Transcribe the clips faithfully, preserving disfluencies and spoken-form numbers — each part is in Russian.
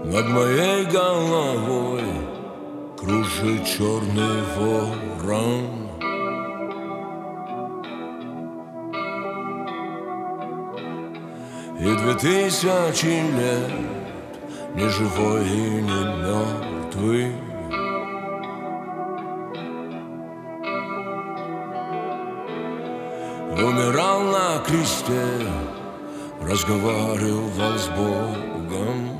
Над моей головой кружит черный ворон. И две тысячи лет ни живой и не мертвый. Умирал на кресте, разговаривал с Богом.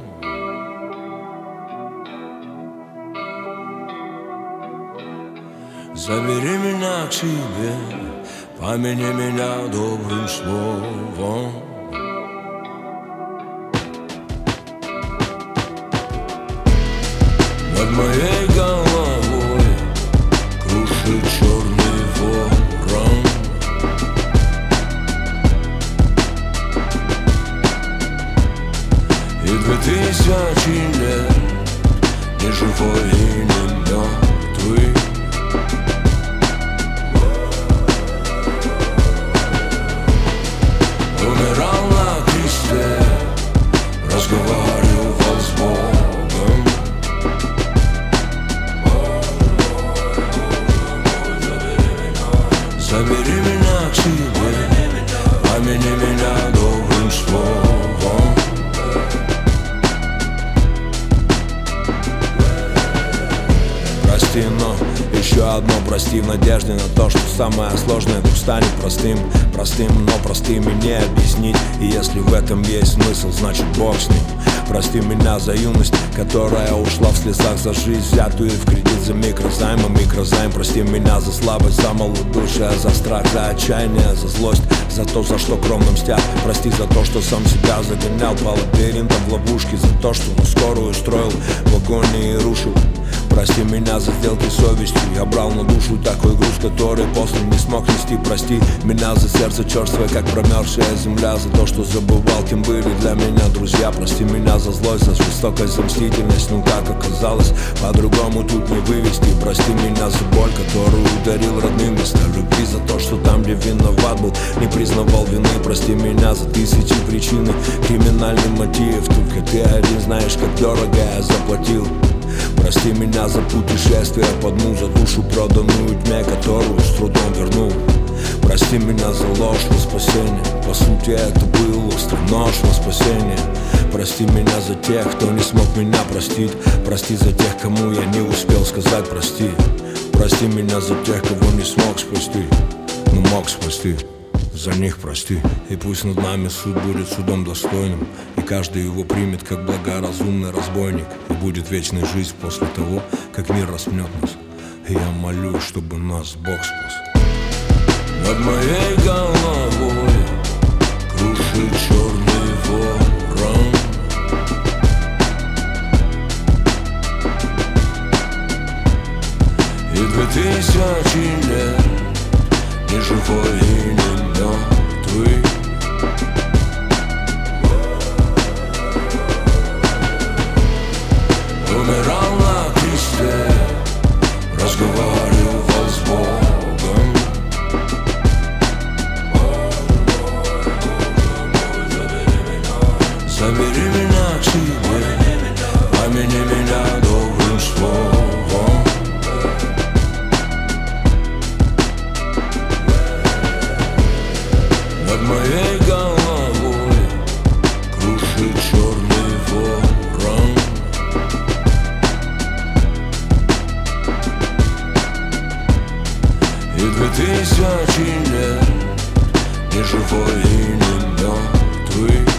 Забери меня к себе, помяни меня добрым словом. Над моей головой кружит черный ворон. И две тысячи лет ни живой и не мертвый. Умирал на кресте, разговаривал с Богом. Забери меня к себе, помяни меня добрым словом. Прости, но еще одно прости в надежде на то, что самое сложное вдруг станет простым. Простым, но простым и не объяснить. И если в этом есть смысл, значит Бог с ним. Прости меня за юность, которая ушла в слезах, за жизнь, взятую в кредит, за микрозайм, а микрозайм. Прости меня за слабость, за малодушие, за страх, за отчаяние, за злость, за то, за что кровно мстят. Прости за то, что сам себя загонял по лабиринтам в ловушке, за то, что на скорую строил в агонии и рушил. Прости меня за сделки совестью, я брал на душу такой груз, который после не смог нести. Прости меня за сердце черствое, как промерзшая земля, за то, что забывал, кем были для меня друзья. Прости меня за злость, за жестокость, за мстительность, ну как оказалось, по-другому тут не вывести. Прости меня за боль, которую ударил родным вместо любви, за то, что там, где виноват был, не признавал вины. Прости меня за тысячи причин и криминальный мотив, только ты один знаешь, как дорого я заплатил. Прости меня за путешествие под дну, за душу проданную тьме, которую с трудом вернул. Прости меня за ложь во спасение, по сути это был острый нож во спасение. Прости меня за тех, кто не смог меня простить. Прости за тех, кому я не успел сказать прости. Прости меня за тех, кого не смог спасти, но мог спасти. За них прости. И пусть над нами суд будет судом достойным, и каждый его примет как благоразумный разбойник. И будет вечная жизнь после того, как мир распнет нас. И я молюсь, чтобы нас Бог спас. Над моей головой кружит черный ворон. И две тысячи лет ни живой и не мертвый. Умирал на кресте, разговаривал с Богом. Забери меня к себе, помяни меня добрым словом. Над моей головой кружит черный ворон. И две тысячи лет ни живой и не мертвый.